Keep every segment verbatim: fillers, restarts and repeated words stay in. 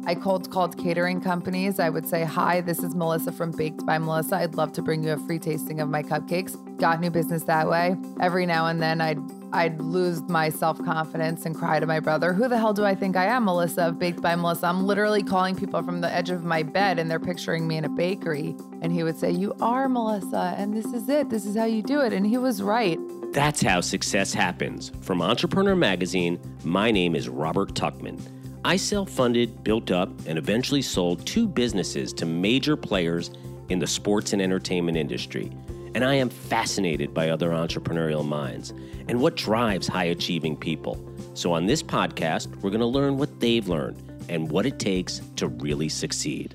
I cold called catering companies. I would say, hi, this is Melissa from Baked by Melissa. I'd love to bring you a free tasting of my cupcakes. Got new business that way. Every now and then I'd I'd lose my self-confidence and cry to my brother, who the hell do I think I am, Melissa of Baked by Melissa? I'm literally calling people from the edge of my bed and they're picturing me in a bakery. And he would say, you are Melissa, and this is it. This is how you do it. And he was right. That's how success happens. From Entrepreneur Magazine, my name is Robert Tuckman. I self-funded, built up, and eventually sold two businesses to major players in the sports and entertainment industry. And I am fascinated by other entrepreneurial minds and what drives high-achieving people. So on this podcast, we're going to learn what they've learned and what it takes to really succeed.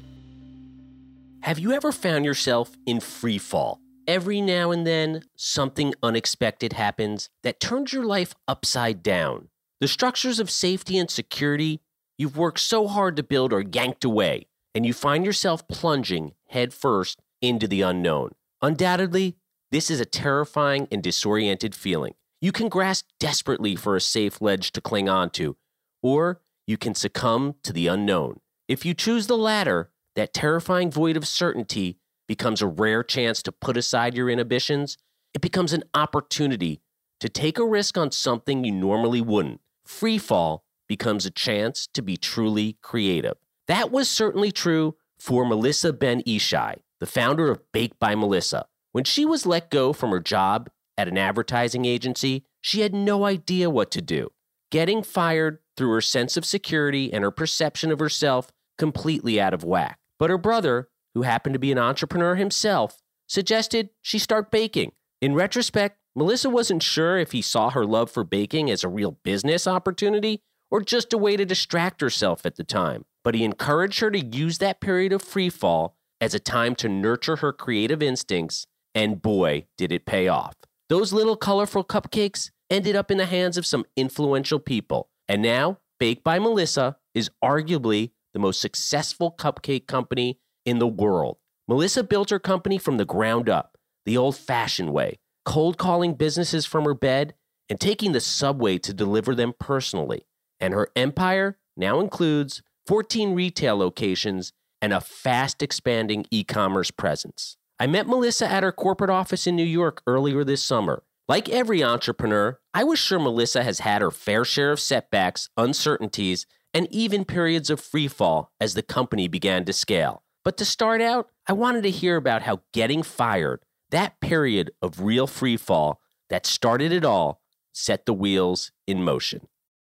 Have you ever found yourself in free fall? Every now and then, something unexpected happens that turns your life upside down. The structures of safety and security you've worked so hard to build are yanked away, and you find yourself plunging headfirst into the unknown. Undoubtedly, this is a terrifying and disoriented feeling. You can grasp desperately for a safe ledge to cling onto, or you can succumb to the unknown. If you choose the latter, that terrifying void of certainty becomes a rare chance to put aside your inhibitions. It becomes an opportunity to take a risk on something you normally wouldn't. Free fall becomes a chance to be truly creative. That was certainly true for Melissa Ben-Ishai, the founder of Baked by Melissa. When she was let go from her job at an advertising agency, she had no idea what to do. Getting fired threw her sense of security and her perception of herself completely out of whack. But her brother, who happened to be an entrepreneur himself, suggested she start baking. In retrospect, Melissa wasn't sure if he saw her love for baking as a real business opportunity or just a way to distract herself at the time. But he encouraged her to use that period of free fall as a time to nurture her creative instincts, and boy, did it pay off. Those little colorful cupcakes ended up in the hands of some influential people, and now Baked by Melissa is arguably the most successful cupcake company in the world. Melissa built her company from the ground up, the old-fashioned way, cold calling businesses from her bed and taking the subway to deliver them personally. And her empire now includes fourteen retail locations and a fast-expanding e-commerce presence. I met Melissa at her corporate office in New York earlier this summer. Like every entrepreneur, I was sure Melissa has had her fair share of setbacks, uncertainties, and even periods of free fall as the company began to scale. But to start out, I wanted to hear about how getting fired, that period of real free fall that started it all, set the wheels in motion.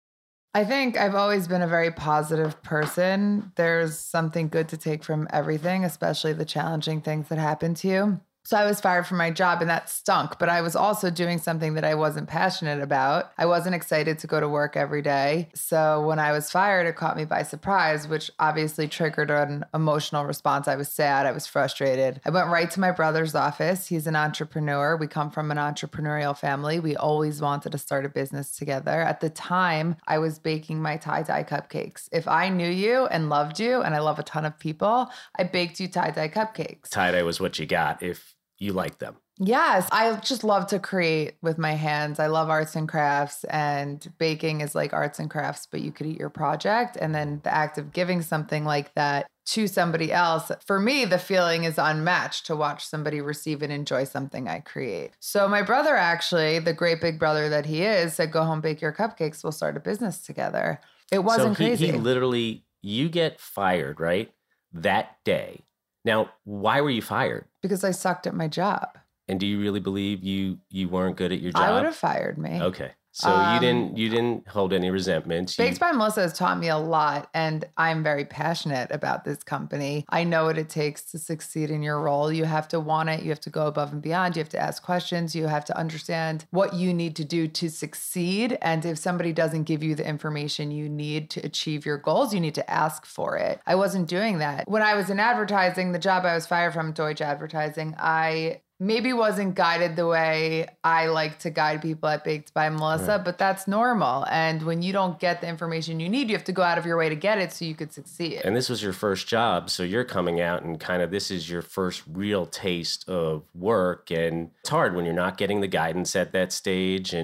I think I've always been a very positive person. There's something good to take from everything, especially the challenging things that happen to you. So I was fired from my job and that stunk, but I was also doing something that I wasn't passionate about. I wasn't excited to go to work every day. So when I was fired, it caught me by surprise, which obviously triggered an emotional response. I was sad. I was frustrated. I went right to my brother's office. He's an entrepreneur. We come from an entrepreneurial family. We always wanted to start a business together. At the time, I was baking my tie-dye cupcakes. If I knew you and loved you, and I love a ton of people, I baked you tie-dye cupcakes. Tie-dye was what you got if you like them. Yes. I just love to create with my hands. I love arts and crafts, and baking is like arts and crafts, but you could eat your project. And then the act of giving something like that to somebody else, for me, the feeling is unmatched to watch somebody receive and enjoy something I create. So my brother, actually, the great big brother that he is, said, go home, bake your cupcakes. We'll start a business together. It wasn't so he, crazy. He literally, you get fired, right? That day. Now, why were you fired? Because I sucked at my job. And do you really believe you you weren't good at your job? I would have fired me. Okay. So um, you didn't you didn't hold any resentment. Baked you... by Melissa has taught me a lot, and I'm very passionate about this company. I know what it takes to succeed in your role. You have to want it. You have to go above and beyond. You have to ask questions. You have to understand what you need to do to succeed. And if somebody doesn't give you the information you need to achieve your goals, you need to ask for it. I wasn't doing that. When I was in advertising, the job I was fired from, Deutsche Advertising, I maybe wasn't guided the way I like to guide people at Baked by Melissa, right. But that's normal. And when you don't get the information you need, you have to go out of your way to get it so you could succeed. And this was your first job, so you're coming out and kind of this is your first real taste of work. And it's hard when you're not getting the guidance at that stage and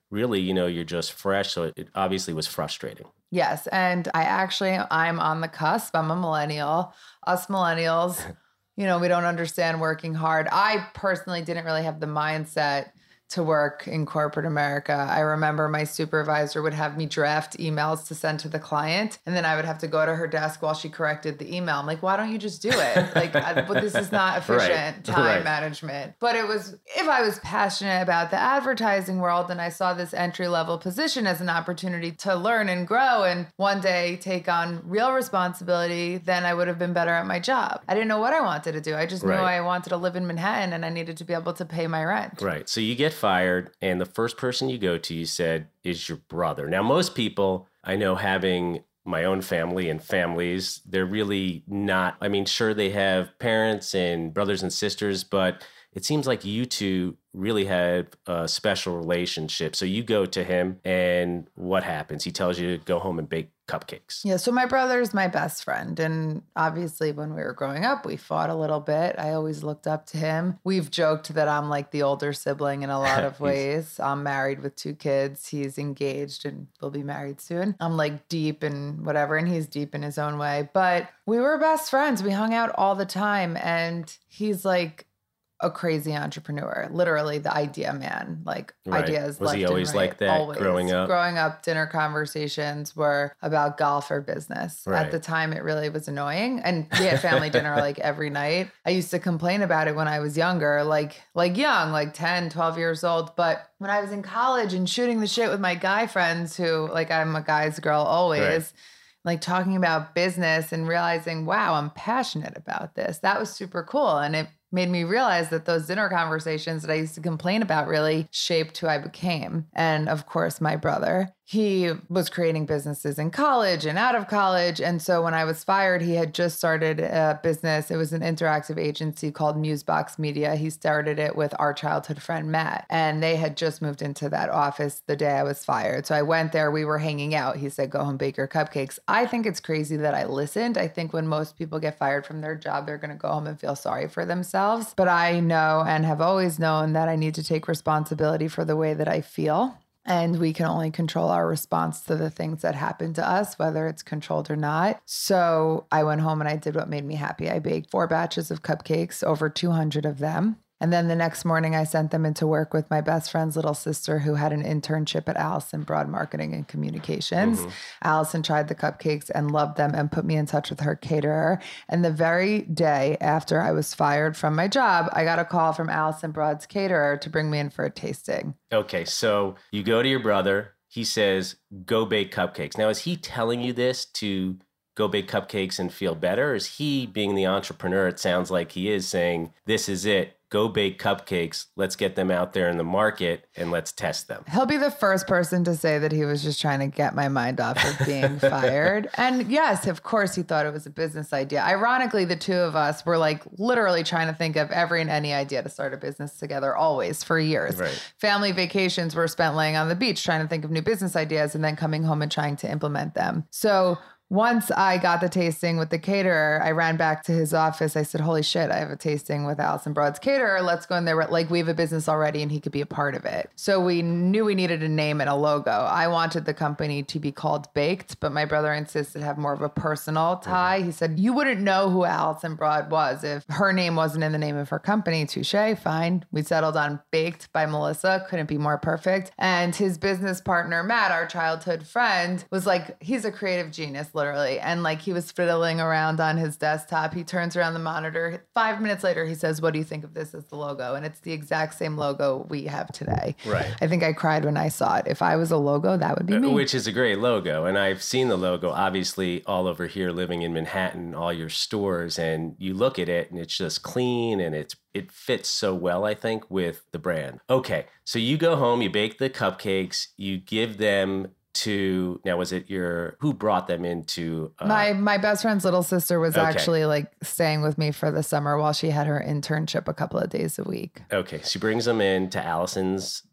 really, you know, you're just fresh. So it, it obviously was frustrating. Yes. And I actually, I'm on the cusp. I'm a millennial. Us millennials, you know, we don't understand working hard. I personally didn't really have the mindset to work in corporate America. I remember my supervisor would have me draft emails to send to the client, and then I would have to go to her desk while she corrected the email. I'm like, why don't you just do it? Like, I, but this is not efficient right. time right. management. But it was, if I was passionate about the advertising world and I saw this entry level position as an opportunity to learn and grow and one day take on real responsibility, then I would have been better at my job. I didn't know what I wanted to do. I just right. knew I wanted to live in Manhattan and I needed to be able to pay my rent. Right. So you get fired, and the first person you go to, you said, is your brother. Now, most people I know, having my own family and families, they're really not, I mean, sure, they have parents and brothers and sisters, but it seems like you two really have a special relationship. So you go to him, and what happens? He tells you to go home and bake cupcakes. Yeah, so my brother's my best friend. And obviously when we were growing up, we fought a little bit. I always looked up to him. We've joked that I'm like the older sibling in a lot of ways. I'm married with two kids. He's engaged and will be married soon. I'm like deep in whatever, and he's deep in his own way. But we were best friends. We hung out all the time. And he's like a crazy entrepreneur, literally the idea man, like right. ideas. Was left he always and right, like that always. growing up? Growing up, dinner conversations were about golf or business. Right. At the time, it really was annoying. And we had family dinner like every night. I used to complain about it when I was younger, like, like young, like ten, twelve years old. But when I was in college and shooting the shit with my guy friends who, like, I'm a guy's girl always, right. like talking about business and realizing, wow, I'm passionate about this. That was super cool. And it made me realize that those dinner conversations that I used to complain about really shaped who I became. And of course, my brother, he was creating businesses in college and out of college. And so when I was fired, he had just started a business. It was an interactive agency called Musebox Media. He started it with our childhood friend, Matt. And they had just moved into that office the day I was fired. So I went there, we were hanging out. He said, go home, bake your cupcakes. I think it's crazy that I listened. I think when most people get fired from their job, they're going to go home and feel sorry for themselves. But I know and have always known that I need to take responsibility for the way that I feel. And we can only control our response to the things that happen to us, whether it's controlled or not. So I went home and I did what made me happy. I baked four batches of cupcakes, over two hundred of them. And then the next morning, I sent them into work with my best friend's little sister who had an internship at Allison Broad Marketing and Communications. Mm-hmm. Allison tried the cupcakes and loved them and put me in touch with her caterer. And the very day after I was fired from my job, I got a call from Allison Broad's caterer to bring me in for a tasting. Okay, so you go to your brother. He says, go bake cupcakes. Now, is he telling you this to go bake cupcakes and feel better? Or is he, being the entrepreneur, it sounds like he is, saying, this is it. Go bake cupcakes. Let's get them out there in the market and let's test them. He'll be the first person to say that he was just trying to get my mind off of being fired. And yes, of course, he thought it was a business idea. Ironically, the two of us were like literally trying to think of every and any idea to start a business together always for years. Right. Family vacations were spent laying on the beach trying to think of new business ideas and then coming home and trying to implement them. So once I got the tasting with the caterer, I ran back to his office. I said, holy shit, I have a tasting with Allison Broad's caterer. Let's go in there. Like, we have a business already and he could be a part of it. So we knew we needed a name and a logo. I wanted the company to be called Baked, but my brother insisted have more of a personal tie. He said, you wouldn't know who Allison Broad was if her name wasn't in the name of her company. Touche, fine. We settled on Baked by Melissa. Couldn't be more perfect. And his business partner, Matt, our childhood friend, was like, he's a creative genius, literally. And like, he was fiddling around on his desktop. He turns around the monitor. Five minutes later, he says, what do you think of this as the logo? And it's the exact same logo we have today. Right. I think I cried when I saw it. If I was a logo, that would be me. Which is a great logo. And I've seen the logo, obviously, all over here, living in Manhattan, all your stores. And you look at it and it's just clean and it's it fits so well, I think, with the brand. Okay. So you go home, you bake the cupcakes, you give them to, now was it your, who brought them into? Uh, my my best friend's little sister was okay. actually like staying with me for the summer while she had her internship a couple of days a week. Okay. She brings them in to Allison's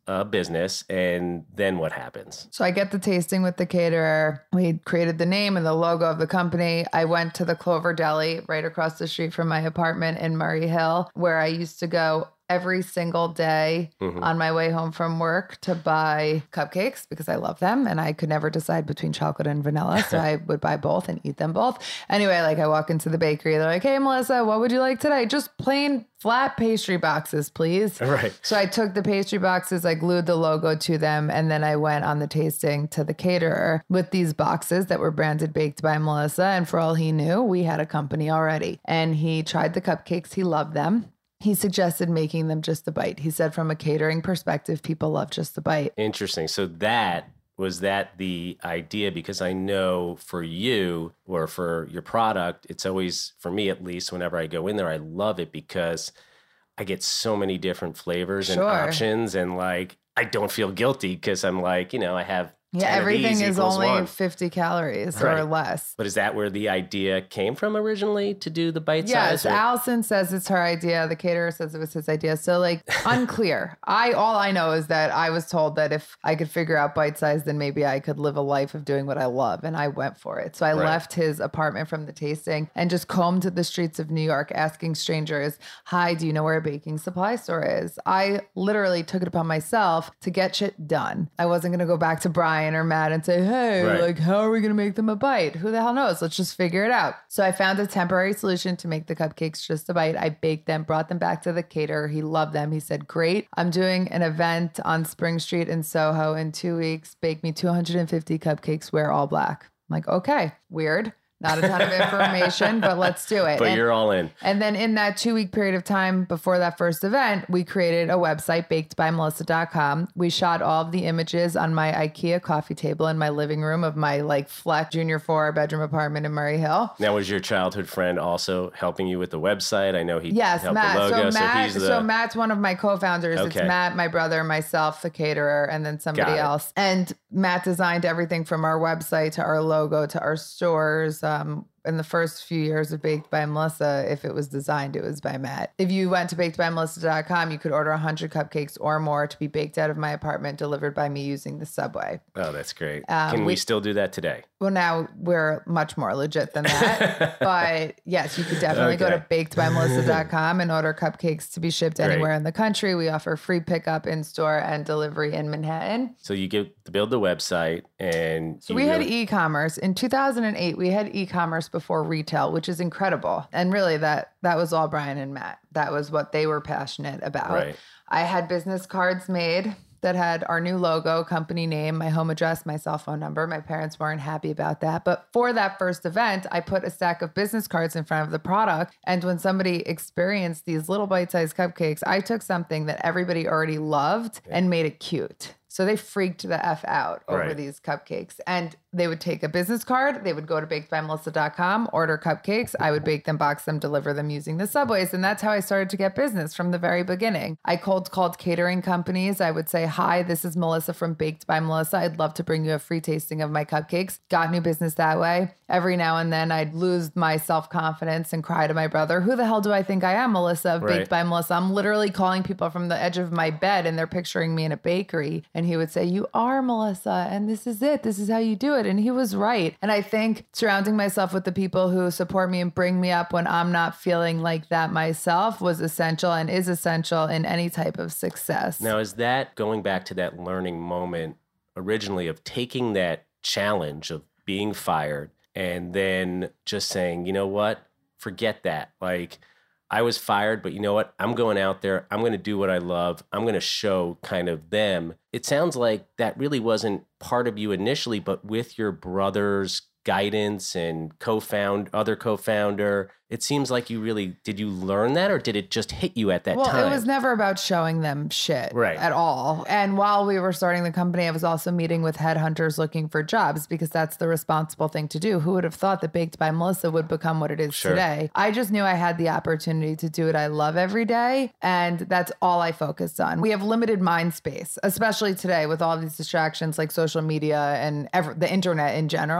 a business, and then what happens? So I get the tasting with the caterer. We created the name and the logo of the company. I went to the Clover Deli right across the street from my apartment in Murray Hill, where I used to go every single day mm-hmm. on my way home from work to buy cupcakes because I love them and I could never decide between chocolate and vanilla. So I would buy both and eat them both. Anyway, like I walk into the bakery, they're like, hey, Melissa, what would you like today? Just plain flat pastry boxes, please. Right. So I took the pastry boxes, I glued the logo to them, and then I went on the tasting to the caterer with these boxes that were branded Baked by Melissa. And for all he knew, we had a company already. And he tried the cupcakes. He loved them. He suggested making them just a bite. He said from a catering perspective, people love just a bite. Interesting. So that, was that the idea? Because I know for you or for your product, it's always, for me at least, whenever I go in there, I love it because I get so many different flavors Sure. and options. And like, I don't feel guilty because I'm like, you know, I have Yeah, everything is only one. fifty calories right. or less. But is that where the idea came from originally to do the bite yes, size? Yes, Allison says it's her idea. The caterer says it was his idea. So like unclear. I all I know is that I was told that if I could figure out bite size, then maybe I could live a life of doing what I love. And I went for it. So I right. left his apartment from the tasting and just combed the streets of New York asking strangers, hi, do you know where a baking supply store is? I literally took it upon myself to get shit done. I wasn't going to go back to Brian or Matt and say, hey, right. like, how are we going to make them a bite? Who the hell knows? Let's just figure it out. So I found a temporary solution to make the cupcakes just a bite. I baked them, brought them back to the caterer. He loved them. He said, great. I'm doing an event on Spring Street in Soho in two weeks. Bake me two hundred fifty cupcakes, wear all black. I'm like, okay, weird. Not a ton of information, but let's do it. But and, you're all in. And then in that two week period of time before that first event, we created a website, baked by melissa dot com. We shot all of the images on my IKEA coffee table in my living room of my like flex junior four bedroom apartment in Murray Hill. Now, was your childhood friend also helping you with the website? I know he yes, helped Matt. the logo. So, Matt, so, he's the... so Matt's one of my co-founders. Okay. It's Matt, my brother, myself, the caterer, and then somebody else. And Matt designed everything from our website to our logo to our stores. Um, in the first few years of Baked by Melissa, if it was designed, it was by Matt. If you went to baked by melissa dot com, you could order one hundred cupcakes or more to be baked out of my apartment, delivered by me using the subway. Oh, that's great. Um, Can we, we still do that today? Well, now we're much more legit than that. But yes, you could definitely okay. go to baked by melissa dot com and order cupcakes to be shipped Great. anywhere in the country. We offer free pickup in store and delivery in Manhattan. So you get to build the website and... So you we really... had e-commerce. In two thousand eight, we had e-commerce before retail, which is incredible. And really that that was all Brian and Matt. That was what they were passionate about. Right. I had business cards made that had our new logo, company name, my home address, my cell phone number. My parents weren't happy about that. But for that first event, I put a stack of business cards in front of the product. And when somebody experienced these little bite-sized cupcakes, I took something that everybody already loved and made it cute. So they freaked the F out over right. these cupcakes. And they would take a business card. They would go to baked by melissa dot com, order cupcakes. I would bake them, box them, deliver them using the subways. And that's how I started to get business from the very beginning. I cold called catering companies. I would say, hi, this is Melissa from Baked by Melissa. I'd love to bring you a free tasting of my cupcakes. Got new business that way. Every now and then I'd lose my self-confidence and cry to my brother, who the hell do I think I am, Melissa of right. Baked by Melissa? I'm literally calling people from the edge of my bed and they're picturing me in a bakery. And he would say, you are Melissa, and this is it. This is how you do it. And he was right. And I think surrounding myself with the people who support me and bring me up when I'm not feeling like that myself was essential and is essential in any type of success. Now, is that going back to that learning moment originally of taking that challenge of being fired and then just saying, you know what, forget that. Like, I was fired, but you know what? I'm going out there. I'm going to do what I love. I'm going to show kind of them. It sounds like that really wasn't part of you initially, but with your brother's guidance and co-found other co-founder, it seems like you really, did you learn that or did it just hit you at that well, time? Well, it was never about showing them shit right. at all. And while we were starting the company, I was also meeting with headhunters looking for jobs because that's the responsible thing to do. Who would have thought that Baked by Melissa would become what it is sure. today? I just knew I had the opportunity to do what I love every day. And that's all I focused on. We have limited mind space, especially today with all these distractions like social media and ever, the internet in general.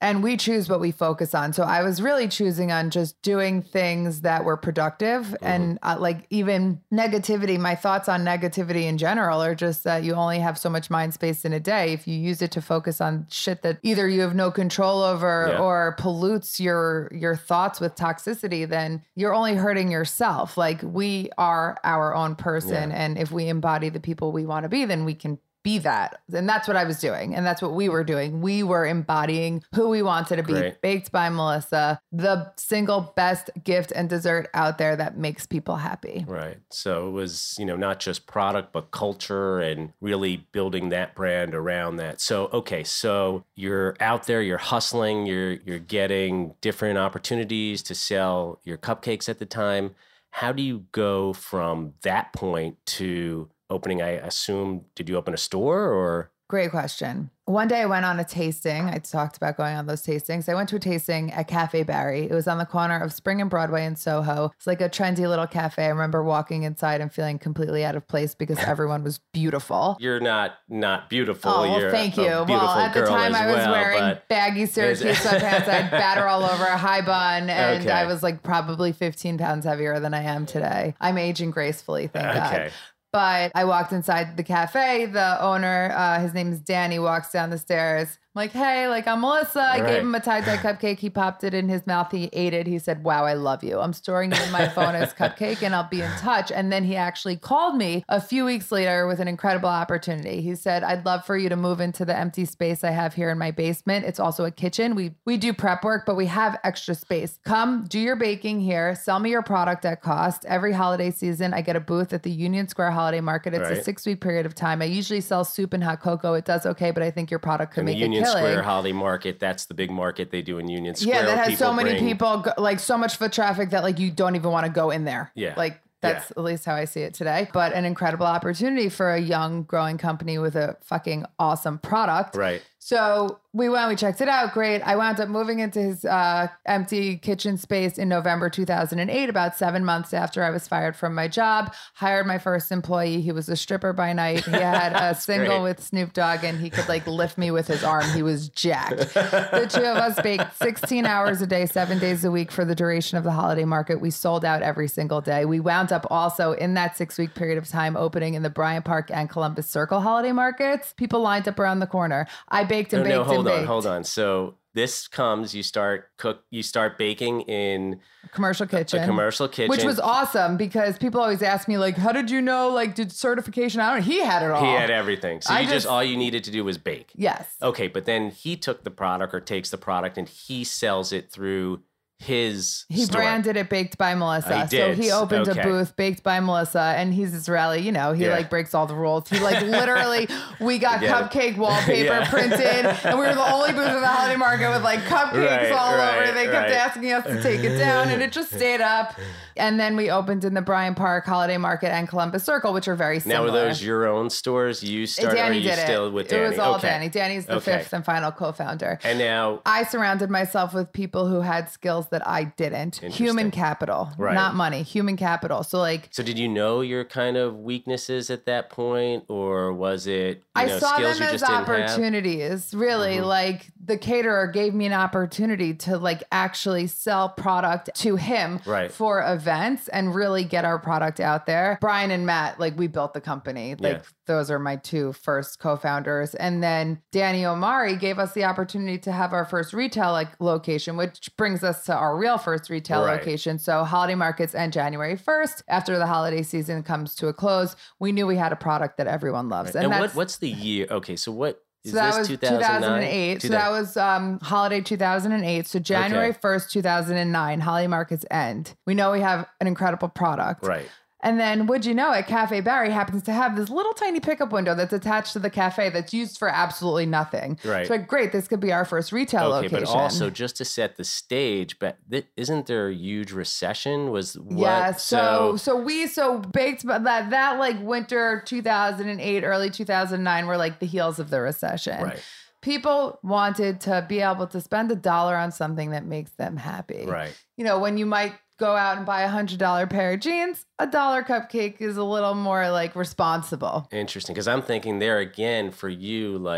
And we choose what we focus on. So I was really choosing on just doing things that were productive mm-hmm. and uh, like even negativity. My thoughts on negativity in general are just that you only have so much mind space in a day. If you use it to focus on shit that either you have no control over yeah. or pollutes your, your thoughts with toxicity, then you're only hurting yourself. Like we are our own person. Yeah. And if we embody the people we want to be, then we can be that. And that's what I was doing. And that's what we were doing. We were embodying who we wanted to be. Great. Baked by Melissa, the single best gift and dessert out there that makes people happy. Right. So it was, you know, not just product, but culture and really building that brand around that. So, okay. So you're out there, you're hustling, you're, you're getting different opportunities to sell your cupcakes at the time. How do you go from that point to opening, I assume, did you open a store or? Great question. One day I went on a tasting. I talked about going on those tastings. I went to a tasting at Cafe Barry. It was on the corner of Spring and Broadway in Soho. It's like a trendy little cafe. I remember walking inside and feeling completely out of place because everyone was beautiful. You're not not beautiful. Oh, well, You're thank you. Well, at the time I was well, wearing baggy Syracuse sweatpants. I had batter all over, a high bun, and okay. I was like probably fifteen pounds heavier than I am today. I'm aging gracefully, thank okay. God. But I walked inside the cafe. The owner, uh, his name is Danny, walks down the stairs. I'm like, hey, like I'm Melissa. I right. gave him a tie-dye cupcake. He popped it in his mouth. He ate it. He said, wow, I love you. I'm storing it in my phone as cupcake and I'll be in touch. And then he actually called me a few weeks later with an incredible opportunity. He said, I'd love for you to move into the empty space I have here in my basement. It's also a kitchen. We we do prep work, but we have extra space. Come do your baking here. Sell me your product at cost. Every holiday season, I get a booth at the Union Square Holiday Market. It's right. a six-week period of time. I usually sell soup and hot cocoa. It does okay, but I think your product could and make Union it killing. Square Holiday Market, that's the big market they do in Union Square. Yeah, that has people so many bring... people, like so much foot traffic that like you don't even want to go in there. Yeah. Like that's yeah. at least how I see it today. But an incredible opportunity for a young growing company with a fucking awesome product. Right. So we went, we checked it out. Great. I wound up moving into his uh, empty kitchen space in November two thousand eight, about seven months after I was fired from my job. Hired my first employee. He was a stripper by night. He had a single great. with Snoop Dogg and he could like lift me with his arm. He was jacked. The two of us baked sixteen hours a day, seven days a week for the duration of the holiday market. We sold out every single day. We wound up also in that six week period of time opening in the Bryant Park and Columbus Circle holiday markets. People lined up around the corner. I baked and no, baked no, hold and on, baked. hold on. So this comes, you start cook, you start baking in a commercial kitchen, a commercial kitchen, which was awesome because people always ask me like, how did you know, like did certification? I don't know. He had it all. He had everything. So I you just, just, all you needed to do was bake. Yes. Okay. But then he took the product or takes the product and he sells it through his He store. branded it Baked by Melissa. Oh, he did. So he opened okay. a booth, Baked by Melissa, and he's Israeli, you know, he yeah. like breaks all the rules. He like literally, we got cupcake it. wallpaper yeah. printed, and we were the only booth in the holiday market with like cupcakes right, all right, over. They kept right. asking us to take it down, and it just stayed up. And then we opened in the Bryant Park Holiday Market and Columbus Circle, which are very similar. Now, were those your own stores? You started, Danny or are you did still it. with Danny? It was all okay. Danny. Danny's the okay. fifth and final co-founder. And now I surrounded myself with people who had skills that I didn't. Human capital, right. not money, human capital. So like, so did you know your kind of weaknesses at that point, or was it, you I know, saw skills them you as just didn't opportunities, have? Really. Mm-hmm. Like the caterer gave me an opportunity to like actually sell product to him right. for events and really get our product out there. Brian and Matt, like we built the company. Like yeah. those are my two first co-founders. And then Danny Omari gave us the opportunity to have our first retail like location, which brings us to our real first retail right. location. So holiday markets end January first. After the holiday season comes to a close, we knew we had a product that everyone loves. Right. And, and that's, what, what's the year? Okay, so what is so that this was two thousand eight. So that was um, holiday two thousand eight. So January first, two thousand nine, holiday markets end. We know we have an incredible product. Right. And then, would you know it, Cafe Barry happens to have this little tiny pickup window that's attached to the cafe that's used for absolutely nothing. Right. So like, great, this could be our first retail okay, location. but also just to set the stage, but th- isn't there a huge recession? Was what? Yeah, so, so so we, so baked, but that, that like winter two thousand eight, early two thousand nine were like the heels of the recession. Right. People wanted to be able to spend a dollar on something that makes them happy. Right. You know, when you might go out and buy a hundred dollar pair of jeans, a dollar cupcake is a little more like responsible. Interesting. Cause I'm thinking there again for you, like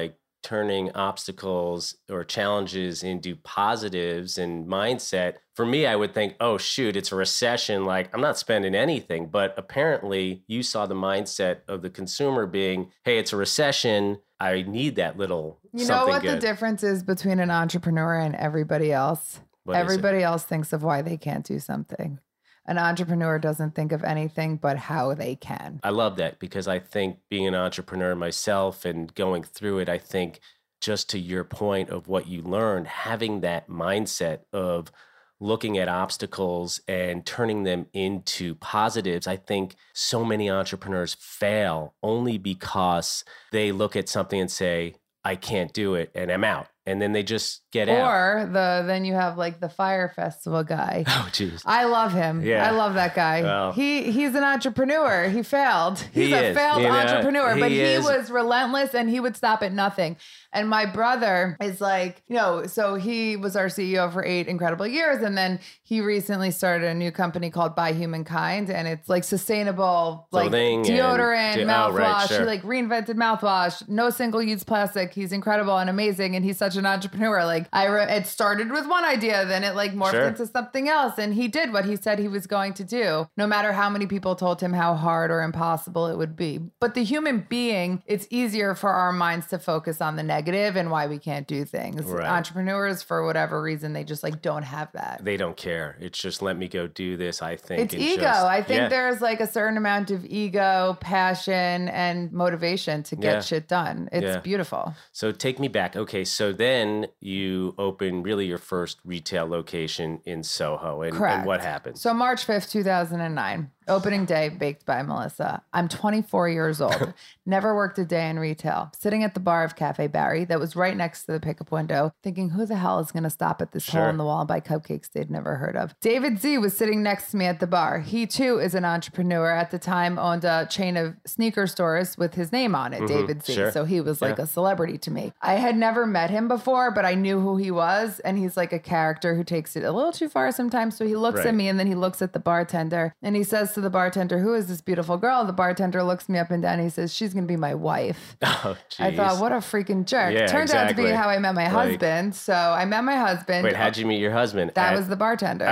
turning obstacles or challenges into positives and mindset, for me, I would think, oh, shoot, it's a recession. Like, I'm not spending anything. But apparently you saw the mindset of the consumer being, hey, it's a recession. I need that little You something know what good. the difference is between an entrepreneur and everybody else? What is it? Everybody else thinks of why they can't do something. An entrepreneur doesn't think of anything but how they can. I love that because I think being an entrepreneur myself and going through it, I think just to your point of what you learned, having that mindset of looking at obstacles and turning them into positives. I think so many entrepreneurs fail only because they look at something and say, I can't do it and I'm out. And then they just get out. Or the then you have like the Fire Festival guy. Oh, jeez. I love him. Yeah. I love that guy. Well, he he's an entrepreneur. He failed. He's He a is, failed you know, entrepreneur, he but he is. was relentless and he would stop at nothing. And my brother is like, you know, so he was our C E O for eight incredible years. And then he recently started a new company called By Humankind. And it's like sustainable, like Clothing and- deodorant, de- oh, mouthwash. right, sure. He like reinvented mouthwash, no single use plastic. He's incredible and amazing. And he's such an entrepreneur. Like I, re- it started with one idea, then it like morphed Sure. into something else. And he did what he said he was going to do, no matter how many people told him how hard or impossible it would be. But the human being, it's easier for our minds to focus on the negative and why we can't do things. Right. Entrepreneurs, for whatever reason, they just like don't have that. They don't care. It's just let me go do this, I think. It's and ego. just- I think yeah. there's like a certain amount of ego, passion, and motivation to get Yeah. shit done. It's Yeah. beautiful. So take me back. Okay, so then you open really your first retail location in Soho. And, Correct. and what happened? So March fifth, two thousand nine, opening day, Baked by Melissa. I'm twenty-four years old, never worked a day in retail, sitting at the bar of Cafe Barry that was right next to the pickup window, thinking who the hell is going to stop at this Sure. hole in the wall and buy cupcakes they'd never heard of. David Z was sitting next to me at the bar. He too is an entrepreneur. At the time owned a chain of sneaker stores with his name on it, David Z. Sure. So he was like Yeah. a celebrity to me. I had never met him before, but I knew who he was. And he's like a character who takes it a little too far sometimes. So he looks Right. at me and then he looks at the bartender and he says to the bartender, who is this beautiful girl? The bartender looks me up and down. And he says, she's going to be my wife. Oh, I geez. thought, what a freaking jerk. Yeah, Turns out to be exactly. how I met my Like- husband. So I met my husband. Wait, how'd you meet your husband? That At- was the bartender.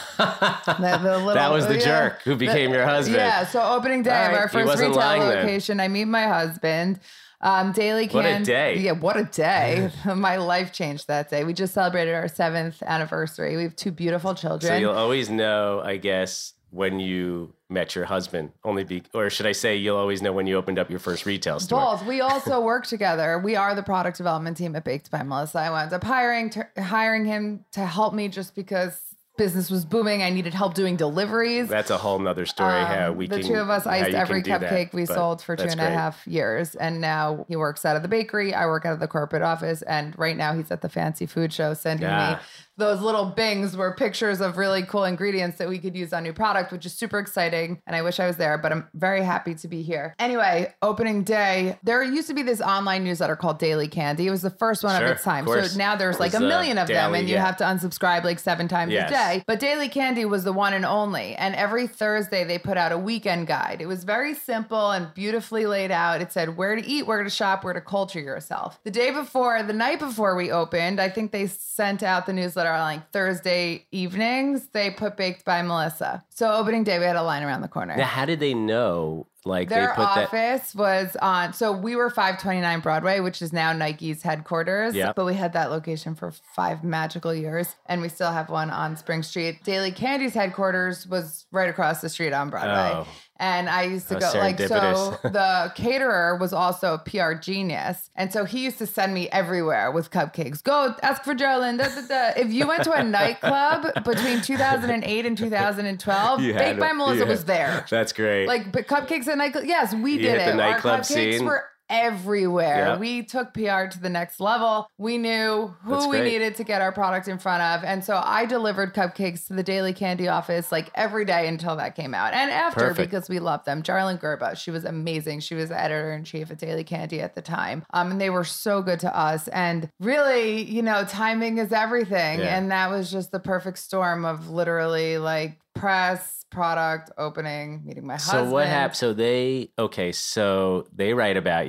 Ah, The- the little- that was the yeah. jerk who became The- your husband. Yeah. So opening day All of right, our he first wasn't retail lying then. location, I meet my husband. Um, Daily What a Can. day. Yeah, what a day. My life changed that day. We just celebrated our seventh anniversary. We have two beautiful children. So you'll always know, I guess, when you met your husband. Only be, or should I say, you'll always know when you opened up your first retail store. Both. We also work together. We are the product development team at Baked by Melissa. I wound up hiring to, hiring him to help me just because business was booming. I needed help doing deliveries. That's a whole nother story. how Um, we the can, two of us how iced you can every do that, cupcake we but sold for two that's and a great. half years. And now he works out of the bakery. I work out of the corporate office. And right now he's at the fancy food show sending Yeah. me those little bings were pictures of really cool ingredients that we could use on new product, which is super exciting. And I wish I was there, but I'm very happy to be here. Anyway, opening day, there used to be this online newsletter called Daily Candy. It was the first one Sure, of its time. of course. So now there's It like was, a uh, million of them daily, and you yeah. have to unsubscribe like seven times Yes. a day. But Daily Candy was the one and only. And every Thursday they put out a weekend guide. It was very simple and beautifully laid out. It said where to eat, where to shop, where to culture yourself. The day before, the night before we opened, I think they sent out the newsletter on like Thursday evenings. They put Baked by Melissa. So opening day, we had a line around the corner. Now, how did they know? Like Their they put that. office was on, so we were five twenty-nine Broadway, which is now Nike's headquarters. Yep. But we had that location for five magical years, and we still have one on Spring Street. Daily Candy's headquarters was right across the street on Broadway. Oh. And I used to How go, like, so serendipitous. the caterer was also a P R genius. And so he used to send me everywhere with cupcakes. Go ask for Geraldine. Da, da, da. If you went to a nightclub between two thousand eight and two thousand twelve, You had Baked by it. Melissa Yeah. was there. That's great. Like but cupcakes at nightclub. Yes, we You did hit the it. nightclub Our cupcakes scene. were everywhere. Yep. We took P R to the next level. We knew who That's we great. needed to get our product in front of. And so I delivered cupcakes to the Daily Candy office like every day until that came out. And after, Perfect. because we loved them. Jarlin Gerba, she was amazing. She was the editor-in-chief at Daily Candy at the time. Um, and they were so good to us. And really, you know, timing is everything. Yeah. And that was just the perfect storm of literally like press, product, opening, meeting my so husband. what happened? So they okay. So they write about you.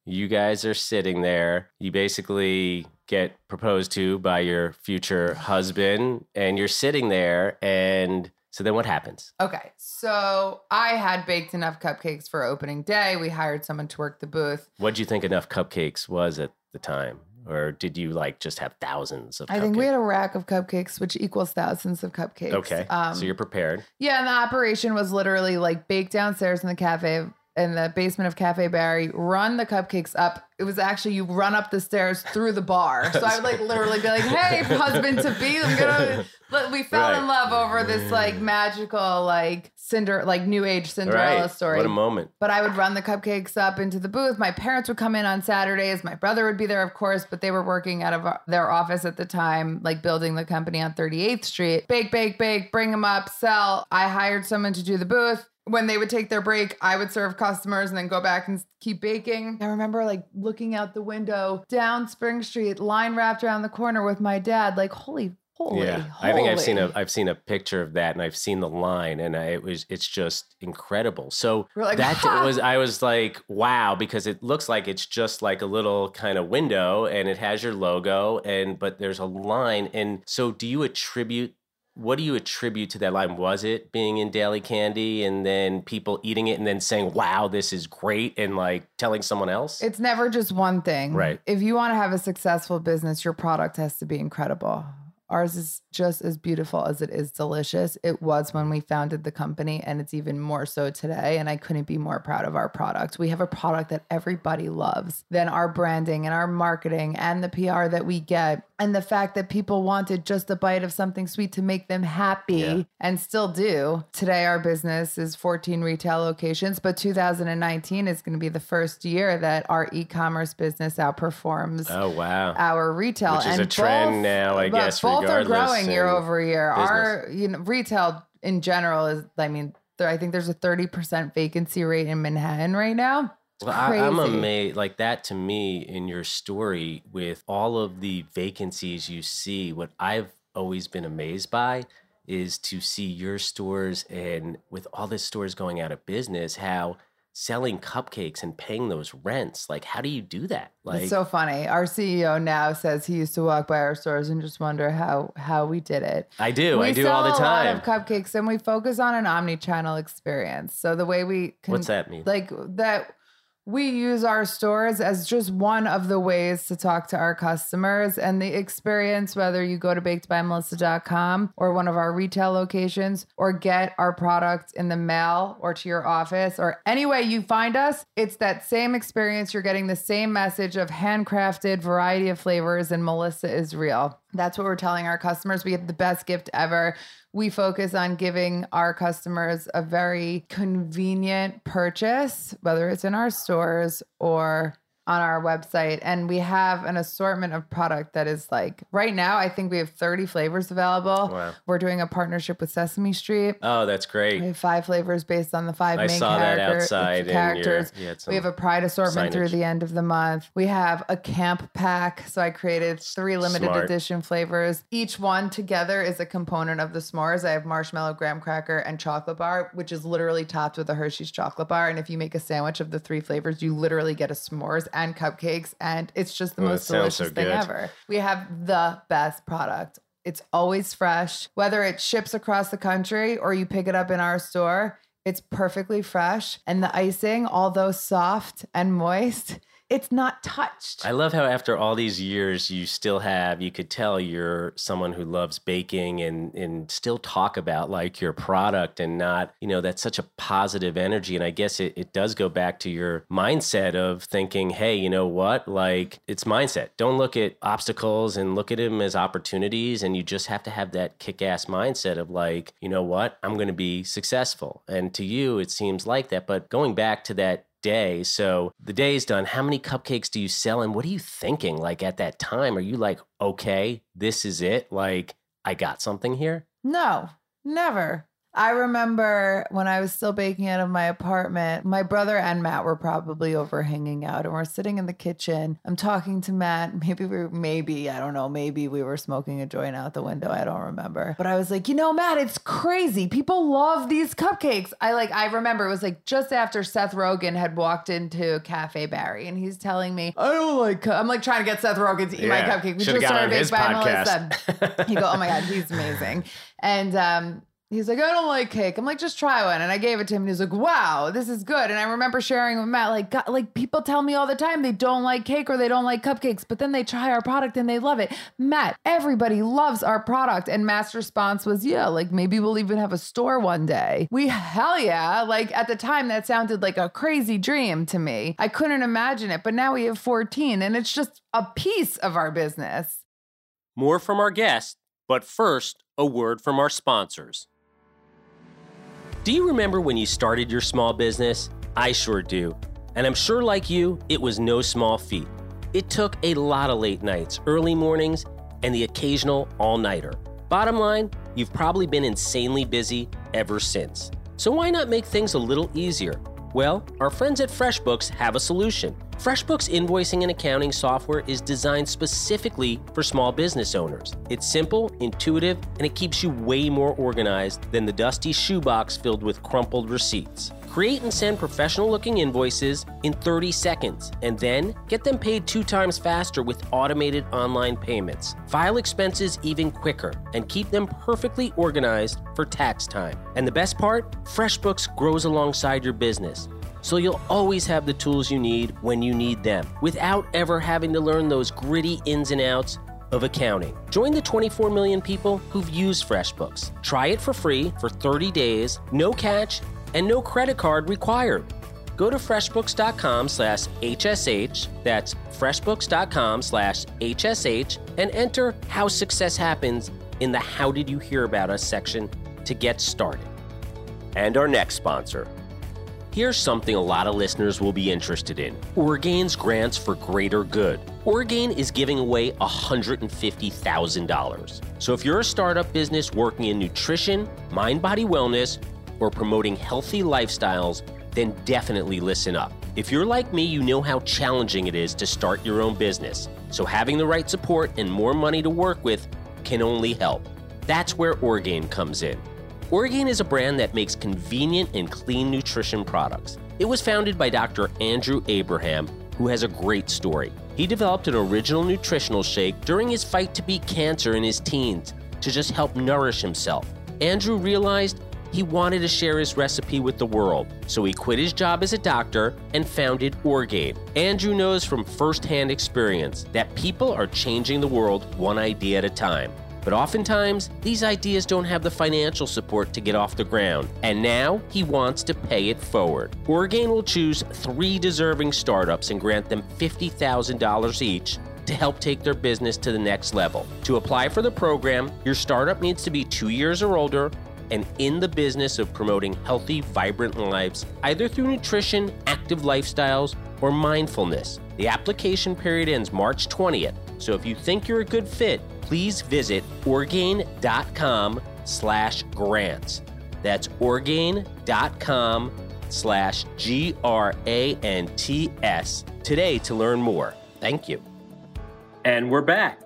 You guys are sitting there. You basically get proposed to by your future husband, and you're sitting there. And so then what happens? Okay. So I had baked enough cupcakes for opening day. We hired someone to work the booth. What do you think enough cupcakes was at the time? Or did you like just have thousands of cupcakes? I think we had a rack of cupcakes, which equals thousands of cupcakes. Okay. Um, so you're prepared. Yeah. And the operation was literally like baked downstairs in the cafe, in the basement of Cafe Barry, run the cupcakes up. It was actually, you run up the stairs through the bar. So I would like literally be like, hey, husband to be, I'm gonna, we fell right. in love over this like magical, like Cinder, like new age Cinderella right. story. What a moment. But I would run the cupcakes up into the booth. My parents would come in on Saturdays. My brother would be there, of course, but they were working out of their office at the time, like building the company on thirty-eighth Street. Bake, bake, bake, bring them up, sell. I hired someone to do the booth. When they would take their break, I would serve customers and then go back and keep baking. I remember like looking out the window down Spring Street, line wrapped around the corner with my dad, like, holy, holy, yeah. holy. I think I've seen a I've seen a picture of that, and I've seen the line, and I, it was it's just incredible. So like, that ha! was I was like, wow, because it looks like it's just like a little kind of window, and it has your logo, and but there's a line, and so do you attribute? What do you attribute to that line? Was it being in Daily Candy and then people eating it and then saying, wow, this is great, and like telling someone else? It's never just one thing. Right. If you want to have a successful business, your product has to be incredible. Ours is just as beautiful as it is delicious. It was when we founded the company, and it's even more so today. And I couldn't be more proud of our product. We have a product that everybody loves. Then our branding and our marketing and the P R that we get, and the fact that people wanted just a bite of something sweet to make them happy yeah. and still do. Today, our business is fourteen retail locations, but two thousand nineteen is going to be the first year that our e-commerce business outperforms oh, wow. our retail. Which is and a trend both, now, I guess, both are growing year in over year. business. Our you know retail in general is, I mean, there, I think there's a thirty percent vacancy rate in Manhattan right now. Well, I, I'm amazed, like that to me in your story with all of the vacancies you see. What I've always been amazed by is to see your stores, and with all the stores going out of business, how selling cupcakes and paying those rents, like how do you do that? Like, it's so funny. Our C E O now says he used to walk by our stores and just wonder how how we did it. I do. We I do all the time. We sell a lot of cupcakes, and we focus on an omni-channel experience. So the way we can, what's that mean? Like that. We use our stores as just one of the ways to talk to our customers, and the experience, whether you go to baked by melissa dot com or one of our retail locations, or get our product in the mail or to your office, or any way you find us, it's that same experience. You're getting the same message of handcrafted variety of flavors, and Melissa is real. That's what we're telling our customers. We have the best gift ever. We focus on giving our customers a very convenient purchase, whether it's in our stores or on our website. And we have an assortment of product that is like, right now, I think we have thirty flavors available. Wow. We're doing a partnership with Sesame Street. Oh, that's great. We have five flavors based on the five I main saw character, that outside characters. Your, we have a Pride assortment signage. Through the end of the month. We have a camp pack. So I created three limited Smart. edition flavors. Each one together is a component of the s'mores. I have marshmallow, graham cracker, and chocolate bar, which is literally topped with a Hershey's chocolate bar. And if you make a sandwich of the three flavors, you literally get a s'mores and cupcakes. And it's just the oh, most delicious so thing good. ever. We have the best product. It's always fresh. Whether it ships across the country or you pick it up in our store, it's perfectly fresh. And the icing, although soft and moist, it's not touched. I love how after all these years, you still have, you could tell you're someone who loves baking and, and still talk about like your product and not, you know, that's such a positive energy. And I guess it, it does go back to your mindset of thinking, hey, you know what, like it's mindset. Don't look at obstacles and look at them as opportunities. And you just have to have that kick-ass mindset of like, you know what, I'm going to be successful. And to you, it seems like that. But going back to that day. So the day's done. How many cupcakes do you sell? And what are you thinking? Like at that time, are you like, okay, this is it? Like I got something here? No, never. I remember when I was still baking out of my apartment, my brother and Matt were probably over hanging out and we're sitting in the kitchen. I'm talking to Matt. Maybe we were, maybe, I don't know, maybe we were smoking a joint out the window. I don't remember. But I was like, you know, Matt, it's crazy. People love these cupcakes. I like, I remember it was like just after Seth Rogen had walked into Cafe Barry and he's telling me, I don't like, cu-. I'm like trying to get Seth Rogen to eat yeah. my cupcake. We Should've just started his Baked by podcast. Melissa. He go, oh my God, he's amazing. And, um, he's like, I don't like cake. I'm like, just try one. And I gave it to him and he's like, wow, this is good. And I remember sharing with Matt, like, God, like people tell me all the time they don't like cake or they don't like cupcakes, but then they try our product and they love it. Matt, everybody loves our product. And Matt's response was, yeah, like maybe we'll even have a store one day. We, hell yeah. Like at the time that sounded like a crazy dream to me. I couldn't imagine it, but now we have fourteen and it's just a piece of our business. More from our guest, but first, a word from our sponsors. Do you remember when you started your small business? I sure do. And I'm sure like you, it was no small feat. It took a lot of late nights, early mornings, and the occasional all-nighter. Bottom line, you've probably been insanely busy ever since. So why not make things a little easier? Well, our friends at FreshBooks have a solution. FreshBooks invoicing and accounting software is designed specifically for small business owners. It's simple, intuitive, and it keeps you way more organized than the dusty shoebox filled with crumpled receipts. Create and send professional-looking invoices in thirty seconds, and then get them paid two times faster with automated online payments. File expenses even quicker, and keep them perfectly organized for tax time. And the best part? FreshBooks grows alongside your business, so you'll always have the tools you need when you need them, without ever having to learn those gritty ins and outs of accounting. Join the twenty-four million people who've used FreshBooks. Try it for free for thirty days, no catch, and no credit card required. Go to freshbooks.com slash HSH, that's freshbooks.com slash HSH, and enter How Success Happens in the How Did You Hear About Us section to get started. And our next sponsor. Here's something a lot of listeners will be interested in. Orgain's Grants for Greater Good. Orgain is giving away one hundred fifty thousand dollars. So if you're a startup business working in nutrition, mind-body wellness, or promoting healthy lifestyles, then definitely listen up. If you're like me, you know how challenging it is to start your own business. So having the right support and more money to work with can only help. That's where Orgain comes in. Orgain is a brand that makes convenient and clean nutrition products. It was founded by Doctor Andrew Abraham, who has a great story. He developed an original nutritional shake during his fight to beat cancer in his teens to just help nourish himself. Andrew realized he wanted to share his recipe with the world, so he quit his job as a doctor and founded Orgain. Andrew knows from firsthand experience that people are changing the world one idea at a time. But oftentimes, these ideas don't have the financial support to get off the ground, and now he wants to pay it forward. Orgain will choose three deserving startups and grant them fifty thousand dollars each to help take their business to the next level. To apply for the program, your startup needs to be two years or older and in the business of promoting healthy, vibrant lives, either through nutrition, active lifestyles, or mindfulness. The application period ends March twentieth, so if you think you're a good fit, please visit Orgain.com slash grants. That's Orgain.com slash G R A N T S today to learn more. Thank you. And we're back.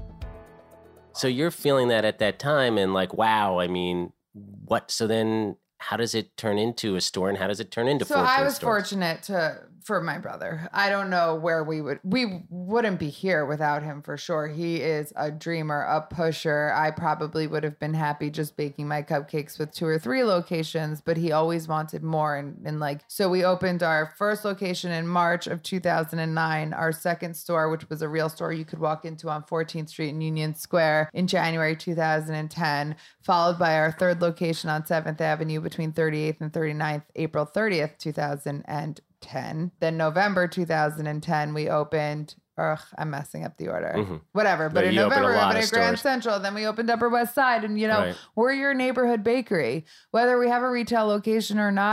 So you're feeling that at that time and like, wow, I mean, what? So then how does it turn into a store and how does it turn into so I was stores? Fortunate to for my brother. I don't know where we would, we wouldn't be here without him for sure. He is a dreamer, a pusher. I probably would have been happy just baking my cupcakes with two or three locations, but he always wanted more. And, and like, so we opened our first location in March of two thousand nine, our second store, which was a real store you could walk into on fourteenth Street in Union Square in January two thousand ten, followed by our third location on seventh Avenue between thirty-eighth and thirty-ninth, April thirtieth, two thousand ten. Then November two thousand ten, we opened, ugh, I'm messing up the order. Mm-hmm. Whatever. But yeah, in November, we opened at Grand Central. Then we opened Upper West Side. And, you know, right. We're your neighborhood bakery. Whether we have a retail location or not,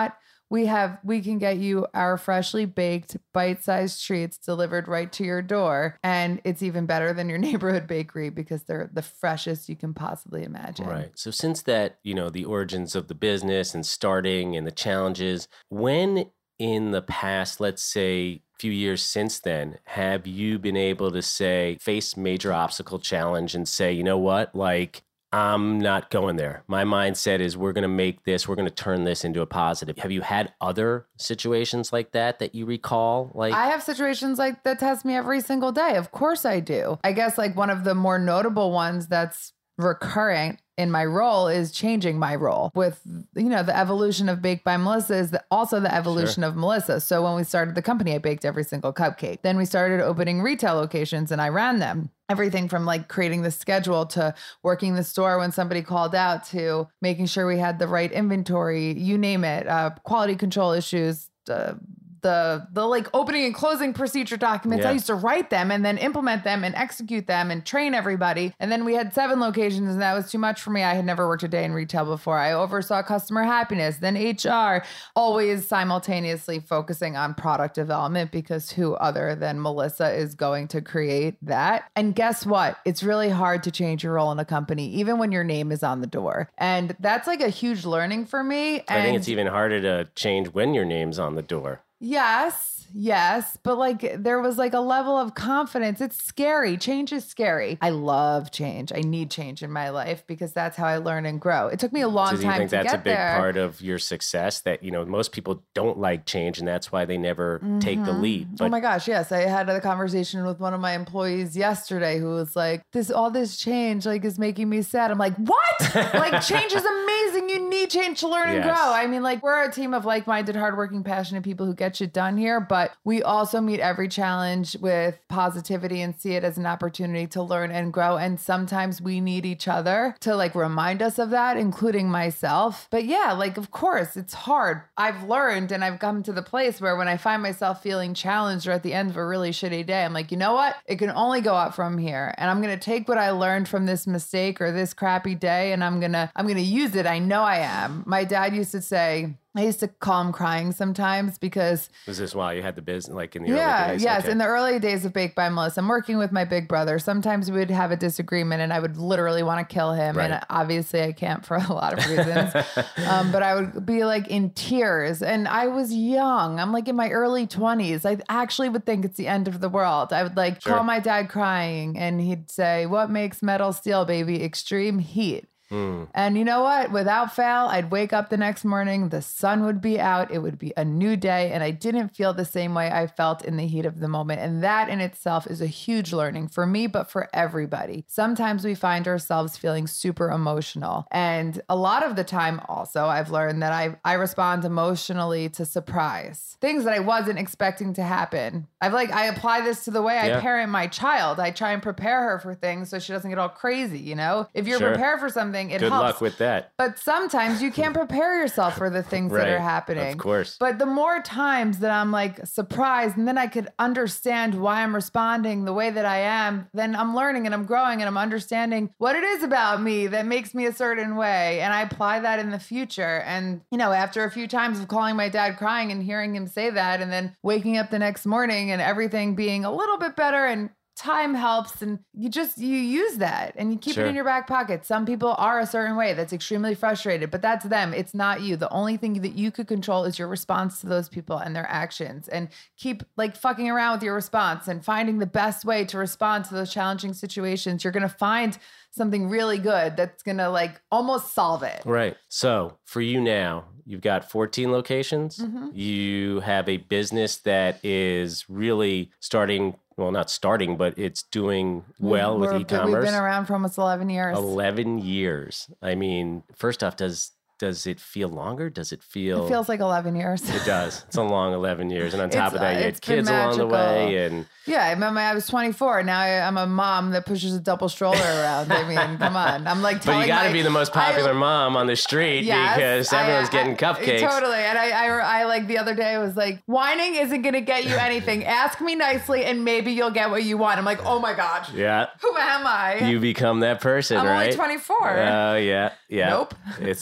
we have, we can get you our freshly baked bite-sized treats delivered right to your door. And it's even better than your neighborhood bakery because they're the freshest you can possibly imagine. Right. So since that, you know, the origins of the business and starting and the challenges, when in the past, let's say, few years since then, have you been able to say, face major obstacle challenge and say, you know what, like, I'm not going there. My mindset is we're going to make this, we're going to turn this into a positive. Have you had other situations like that that you recall? Like I have situations like that test me every single day. Of course I do. I guess like one of the more notable ones that's recurrent in my role is changing my role with, you know, the evolution of Baked by Melissa is the, also the evolution sure. of Melissa. So when we started the company, I baked every single cupcake. Then we started opening retail locations and I ran them. Everything from like creating the schedule to working the store when somebody called out to making sure we had the right inventory, you name it, uh, quality control issues, uh, the the like opening and closing procedure documents. Yeah. I used to write them and then implement them and execute them and train everybody. And then we had seven locations and that was too much for me. I had never worked a day in retail before. I oversaw customer happiness, then H R, always simultaneously focusing on product development because who other than Melissa is going to create that? And guess what? It's really hard to change your role in a company, even when your name is on the door. And that's like a huge learning for me. And I think it's even harder to change when your name's on the door. Yes, yes. But like there was like a level of confidence. It's scary. Change is scary. I love change. I need change in my life because that's how I learn and grow. It took me a long time to get there. Do you think that's a big there. part of your success that, you know, most people don't like change and that's why they never mm-hmm. take the leap? But- oh my gosh. Yes. I had a conversation with one of my employees yesterday who was like, this, all this change like is making me sad. I'm like, what? Like change is amazing. You need change to learn and yes. grow. I mean, like we're a team of like-minded, hardworking, passionate people who get shit done here, but we also meet every challenge with positivity and see it as an opportunity to learn and grow. And sometimes we need each other to like remind us of that, including myself. But yeah, like, of course, it's hard. I've learned and I've come to the place where when I find myself feeling challenged or at the end of a really shitty day, I'm like, you know what? It can only go up from here. And I'm going to take what I learned from this mistake or this crappy day and I'm going to, I'm going to use it. I know I am. My dad used to say, I used to call him crying sometimes because... Was this while you had the business, like in the yeah, early days? Yes, okay. in the early days of Baked by Melissa. I'm working with my big brother. Sometimes we would have a disagreement and I would literally want to kill him. Right. And obviously I can't for a lot of reasons. um, but I would be like in tears. And I was young. I'm like in my early twenties. I actually would think it's the end of the world. I would like sure. call my dad crying and he'd say, what makes metal steel, baby? Extreme heat. Mm. And you know what? Without fail, I'd wake up the next morning, the sun would be out, it would be a new day, and I didn't feel the same way I felt in the heat of the moment. And that in itself is a huge learning for me, but for everybody. Sometimes we find ourselves feeling super emotional. And a lot of the time also, I've learned that I, I respond emotionally to surprise. Things that I wasn't expecting to happen. I've like, I apply this to the way yeah. I parent my child. I try and prepare her for things so she doesn't get all crazy, you know? If you're sure. prepared for something, it Good helps. luck with that. But sometimes you can't prepare yourself for the things right. that are happening. Of course. But the more times that I'm like surprised and then I could understand why I'm responding the way that I am, then I'm learning and I'm growing and I'm understanding what it is about me that makes me a certain way. And I apply that in the future. And, you know, after a few times of calling my dad crying and hearing him say that and then waking up the next morning and everything being a little bit better and time helps and you just, you use that and you keep sure. it in your back pocket. Some people are a certain way that's extremely frustrated, but that's them. It's not you. The only thing that you could control is your response to those people and their actions, and keep like fucking around with your response and finding the best way to respond to those challenging situations. You're going to find something really good that's going to like almost solve it. Right. So for you now, you've got fourteen locations. Mm-hmm. You have a business that is really starting, well, not starting, but it's doing well We're, with e-commerce. We've been around for almost eleven years. eleven years. I mean, first off, does Does it feel longer? Does it feel... It feels like eleven years. It does. It's a long eleven years. And on top it's, of that, you had kids along the way. And yeah, I remember I was twenty-four. Now I, I'm a mom that pushes a double stroller around. I mean, come on. I'm like telling But you got to my, be the most popular I, mom on the street yes, because everyone's I, getting I, cupcakes. Totally. And I, I, I like the other day, I was like, whining isn't going to get you anything. Ask me nicely and maybe you'll get what you want. I'm like, oh my gosh. Yeah. Who am I? You become that person, I'm right? only twenty-four. Oh, uh, yeah. Yeah. Nope. It's, it's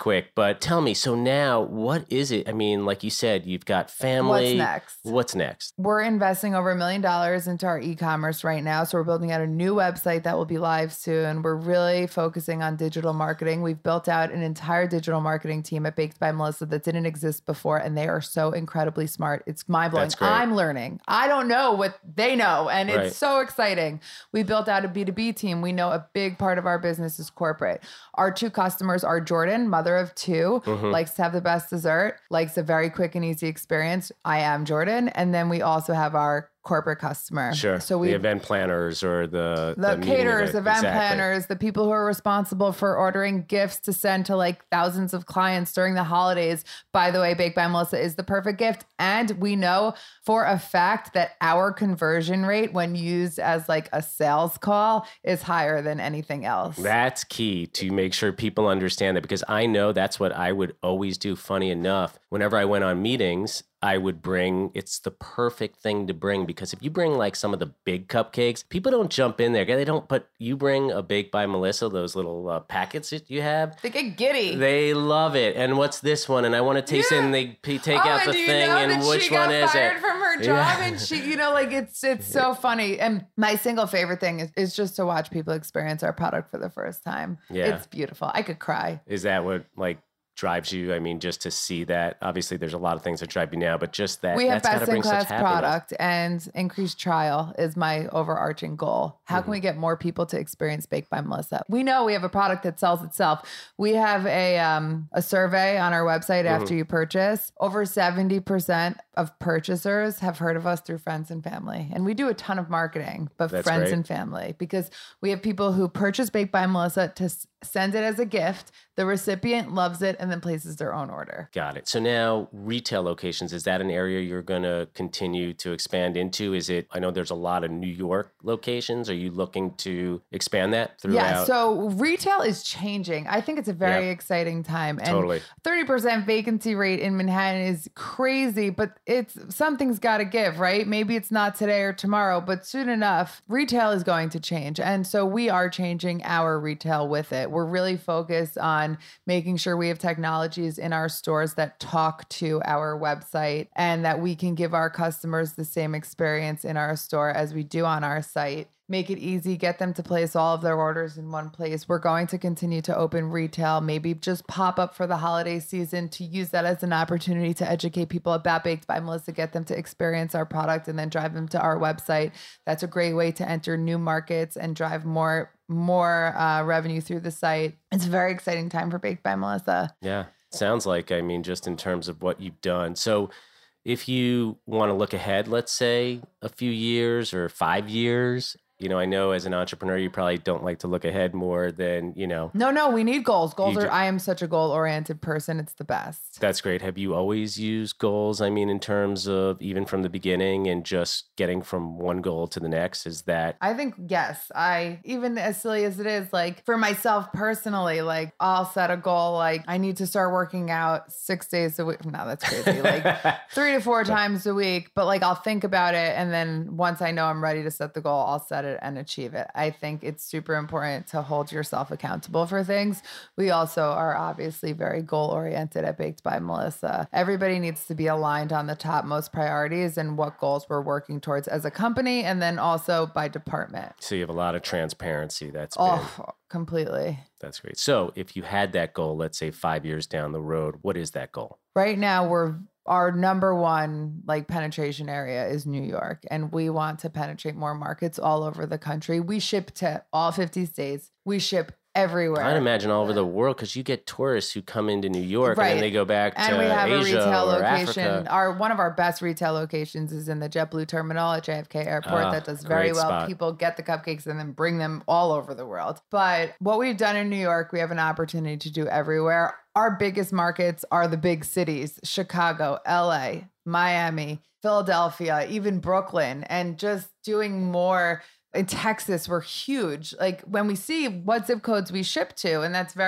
quick, but tell me, so now what is it? I mean, like you said, you've got family. What's next? What's next? We're investing over a million dollars into our e-commerce right now. So we're building out a new website that will be live soon. We're really focusing on digital marketing. We've built out an entire digital marketing team at Baked by Melissa that didn't exist before. And they are so incredibly smart. It's mind blowing. I'm learning. I don't know what they know. And it's right. so exciting. We built out a B two B team. We know a big part of our business is corporate. Our two customers are Jordan, mother of two, mm-hmm. likes to have the best dessert, likes a very quick and easy experience. I am Jordan. And then we also have our corporate customer. Sure. So we the event planners or the the, the caterers, event, event exactly. planners, the people who are responsible for ordering gifts to send to like thousands of clients during the holidays. By the way, Baked by Melissa is the perfect gift. And we know for a fact that our conversion rate when used as like a sales call is higher than anything else. That's key to make sure people understand that, because I know that's what I would always do. Funny enough, whenever I went on meetings, I would bring, it's the perfect thing to bring, because if you bring like some of the big cupcakes, people don't jump in there. They don't, but you bring a Baked by Melissa, those little uh, packets that you have. They get giddy. They love it. And what's this one? And I want to taste yeah. it. And they p- take oh, out the and thing. And which one is it? She got fired from her job yeah. and she, you know, like it's, it's so funny. And my single favorite thing is, is just to watch people experience our product for the first time. Yeah. It's beautiful. I could cry. Is that what like drives you? I mean, just to see that, obviously there's a lot of things that drive you now, but just that we have that's best in class product and increased trial is my overarching goal. How mm-hmm. can we get more people to experience Baked by Melissa? We know we have a product that sells itself. We have a um, a survey on our website mm-hmm. after you purchase. Over seventy percent of purchasers have heard of us through friends and family. And we do a ton of marketing, but that's friends great. And family, because we have people who purchase Baked by Melissa to s- send it as a gift. The recipient loves it and then places their own order. Got it. So now retail locations, is that an area you're going to continue to expand into? Is it, I know there's a lot of New York locations. Are you looking to expand that throughout? Yeah, so retail is changing. I think it's a very yeah. exciting time. And totally. thirty percent vacancy rate in Manhattan is crazy, but it's something's got to give, right? Maybe it's not today or tomorrow, but soon enough, retail is going to change. And so we are changing our retail with it. We're really focused on making sure we have technologies in our stores that talk to our website and that we can give our customers the same experience in our store as we do on our site. Make it easy, get them to place all of their orders in one place. We're going to continue to open retail, maybe just pop up for the holiday season to use that as an opportunity to educate people about Baked by Melissa, get them to experience our product and then drive them to our website. That's a great way to enter new markets and drive more more uh, revenue through the site. It's a very exciting time for Baked by Melissa. Yeah, sounds like, I mean, just in terms of what you've done. So if you want to look ahead, let's say a few years or five years, you know, I know as an entrepreneur, you probably don't like to look ahead more than, you know. No, no, we need goals. Goals are, I am such a goal-oriented person. It's the best. That's great. Have you always used goals? I mean, in terms of even from the beginning and just getting from one goal to the next, is that? I think, yes. I, even as silly as it is, like for myself personally, like I'll set a goal, like I need to start working out six days a week. No, that's crazy. Like three to four times a week. But like I'll think about it. And then once I know I'm ready to set the goal, I'll set it and achieve it. I think it's super important to hold yourself accountable for things. We also are obviously very goal-oriented at Baked by Melissa. Everybody needs to be aligned on the top most priorities and what goals we're working towards as a company, and then also by department. So you have a lot of transparency. That's oh, been, completely. That's great. So if you had that goal, let's say five years down the road, what is that goal? Right now, we're our number one like penetration area is New York, and we want to penetrate more markets all over the country. We ship to all fifty states. We ship everywhere. I'd imagine all over the world, because you get tourists who come into New York right. and then they go back and to we have Asia a retail or location. Africa. Our one of our best retail locations is in the JetBlue terminal at J F K Airport. Uh, that does very well. Spot. People get the cupcakes and then bring them all over the world. But what we've done in New York, we have an opportunity to do everywhere. Our biggest markets are the big cities: Chicago, L A, Miami, Philadelphia, even Brooklyn, and just doing more. In Texas, we're huge. Like when we see what zip codes we ship to, and that's very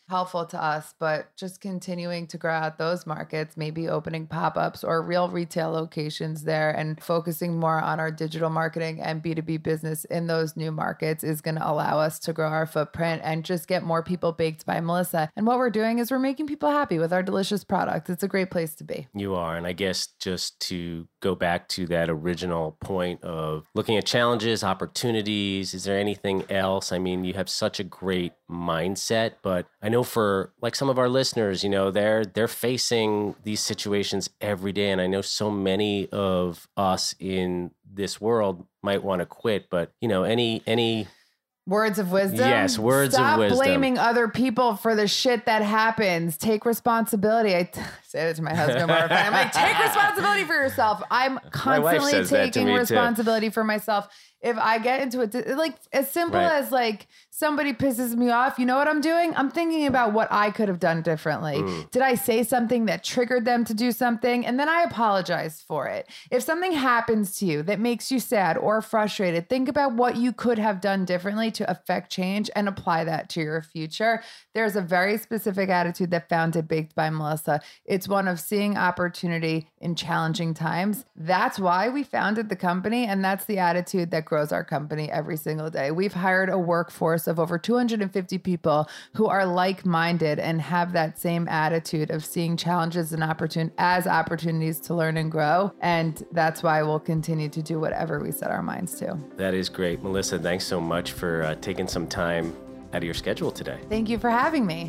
helpful to us, but just continuing to grow out those markets, maybe opening pop-ups or real retail locations there and focusing more on our digital marketing and B two B business in those new markets is going to allow us to grow our footprint and just get more people baked by Melissa. And what we're doing is we're making people happy with our delicious product. It's a great place to be. You are. And I guess just to go back to that original point of looking at challenges, opportunities, is there anything else? I mean, you have such a great mindset, but I know for like some of our listeners, you know, they're they're facing these situations every day. And I know so many of us in this world might want to quit, but you know, any any words of wisdom. Yes, words Stop of wisdom. Stop blaming other people for the shit that happens. Take responsibility. I t- say that to my husband more often. I'm like, take responsibility for yourself. I'm constantly taking responsibility too. for myself. If I get into it, like as simple right. as like somebody pisses me off, you know what I'm doing? I'm thinking about what I could have done differently. Mm. Did I say something that triggered them to do something? And then I apologize for it. If something happens to you that makes you sad or frustrated, think about what you could have done differently to affect change and apply that to your future. There's a very specific attitude that founded Baked by Melissa. It's one of seeing opportunity in challenging times. That's why we founded the company. And that's the attitude that grows our company every single day. We've hired a workforce of over two hundred fifty people who are like-minded and have that same attitude of seeing challenges and opportun- as opportunities to learn and grow. And that's why we'll continue to do whatever we set our minds to. That is great. Melissa, thanks so much for uh, taking some time out of your schedule today. Thank you for having me.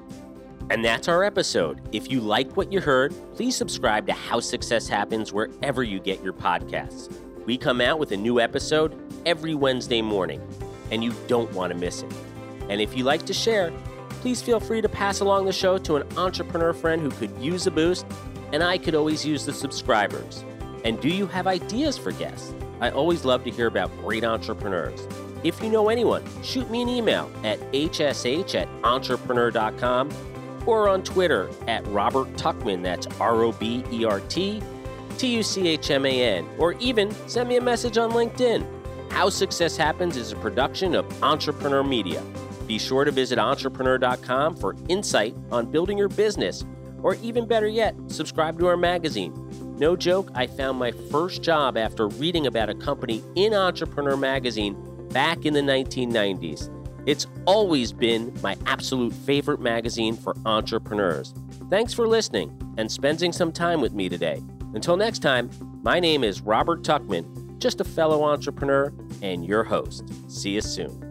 And that's our episode. If you like what you heard, please subscribe to How Success Happens wherever you get your podcasts. We come out with a new episode every Wednesday morning, and you don't want to miss it. And if you like to share, please feel free to pass along the show to an entrepreneur friend who could use a boost, and I could always use the subscribers. And do you have ideas for guests? I always love to hear about great entrepreneurs. If you know anyone, shoot me an email at h s h at entrepreneur dot com or on Twitter at Robert Tuchman, that's R O B E R T T U C H M A N, or even send me a message on LinkedIn. How Success Happens is a production of Entrepreneur Media. Be sure to visit entrepreneur dot com for insight on building your business, or even better yet, subscribe to our magazine. No joke, I found my first job after reading about a company in Entrepreneur Magazine back in the nineteen nineties. It's always been my absolute favorite magazine for entrepreneurs. Thanks for listening and spending some time with me today. Until next time, my name is Robert Tuchman, just a fellow entrepreneur and your host. See you soon.